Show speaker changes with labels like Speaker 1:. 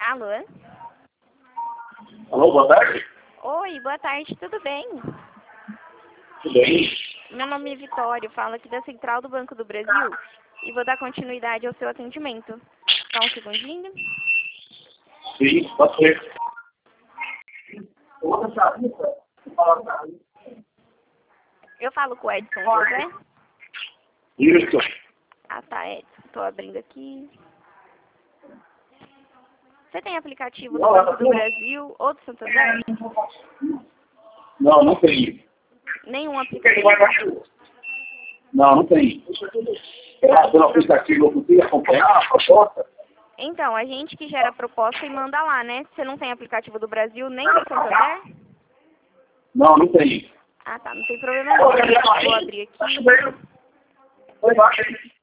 Speaker 1: Alô?
Speaker 2: Alô, boa tarde.
Speaker 1: Oi, boa tarde, tudo bem?
Speaker 2: Tudo bem?
Speaker 1: Meu nome é Vitória, eu falo aqui da Central do Banco do Brasil e vou dar continuidade ao seu atendimento. Só um segundinho.
Speaker 2: Sim, pode ser.
Speaker 1: Eu falo com o Edson José?
Speaker 2: Isso.
Speaker 1: Ah, tá, Edson. Estou abrindo aqui. Você tem aplicativo do Banco do Brasil ou do Santander?
Speaker 2: Não, não tem.
Speaker 1: Nenhum aplicativo?
Speaker 2: Não, não tem. Pelo aplicativo eu consigo acompanhar a proposta?
Speaker 1: Então, a gente que gera a proposta e manda lá, né? Você não tem aplicativo do Brasil nem do Santander?
Speaker 2: Não, não tem.
Speaker 1: Ah, tá. Não tem problema não. Vou abrir aqui.